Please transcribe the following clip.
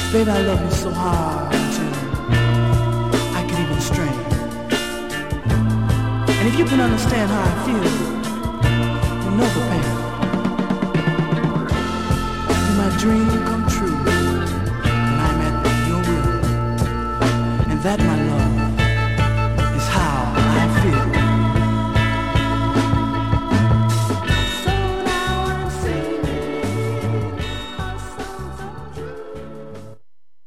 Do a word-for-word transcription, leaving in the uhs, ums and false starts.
Baby, I love you so hard until I can even strain. And if you can understand how I feel, you know the pain. In my dreams,